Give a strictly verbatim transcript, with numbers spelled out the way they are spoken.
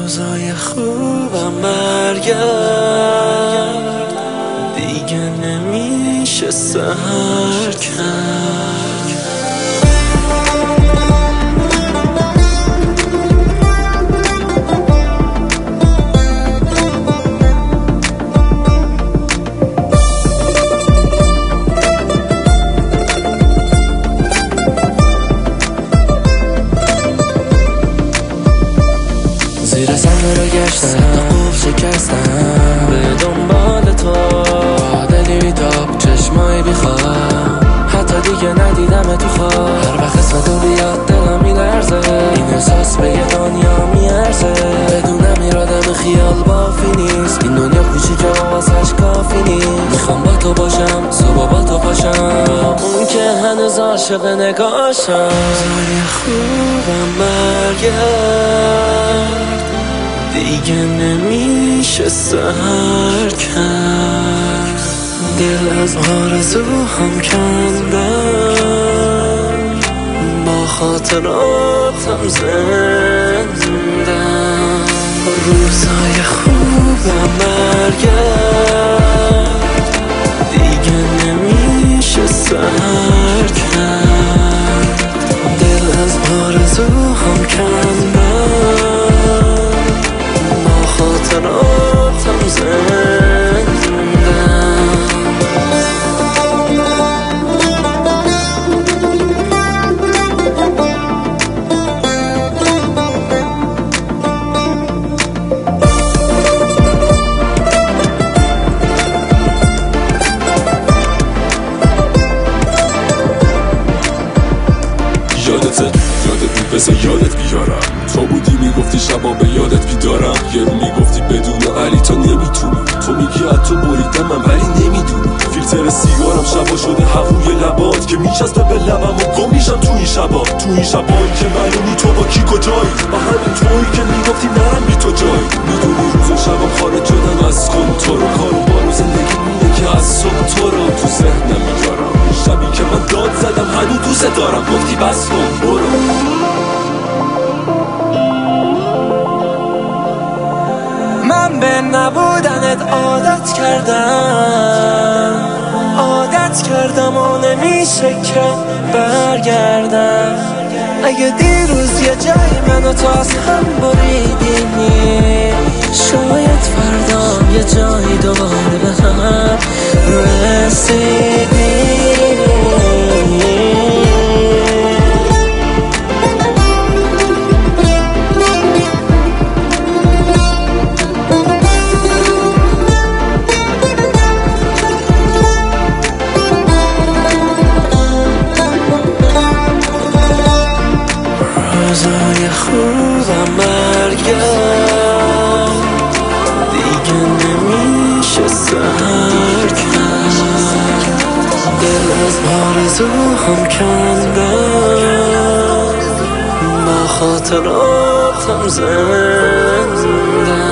روزای خوبم برگرد، دیگه نمیشه سحر کرد. زیر صندوق رو گشتم، قفل شکستم به دنبال تو، با دلی بیتاب چشمایی بیخواب، حتی دیگه ندیدم تو خواب. هر وقت اسمت رو بیاد دلم میلرزه، این احساس به یه دنیا میارزه. بدونم ایرادم خیال بافی نیست، این دنیا کوچیکه و واسش کافی نیست. میخوام با تو باشم، صبح با تو پاشم، اون که هنوز عاشق نگاشم. روزای خوبم برگرد، دیگه نمیشه سحر کرد. دل از آرزوهام کندم، با خاطراتم زندم. روزای خوبم برگرد، دیگه نمیشه سحر کرد. دل از آرزوهام کندم، با خاطراتم زندم. یادته یادت بود بذار یادت بیارم، تو بودی میگفتی شبا به یادت بیدارم. یه رو میگفتی بدون علی تو نمیتونی، تو میگی حتی بریدم من ولی نمیدونی. فیلتر سیگارم شبا شده هووی لبات که میچسبه به لبم و گم میشم تو این شبا. تو این شبایی که معلومی تو با کی کجایی، با همین تویی که میگفتی نرم بی تو جایی. میدونی روز و شبا خارج شدم از کنترل، کارو بارو زندگی مونه که از صبح تو رو تو ذهنم میارم. شبی که من داد زدم هنو دوست دارم، گفتی بس کن برو. من به نبودنت عادت کردم، عادت کردم و نمیشه که برگردم. اگه دیروز یه جایی منو تو از هم بریدی، شاید فردا یه جایی دوباره به هم رسیدی. روزای خوبم برگرد، دیگه نمیشه سحر کرد. دل از آرزوهام کندم، با خاطراتم زندم.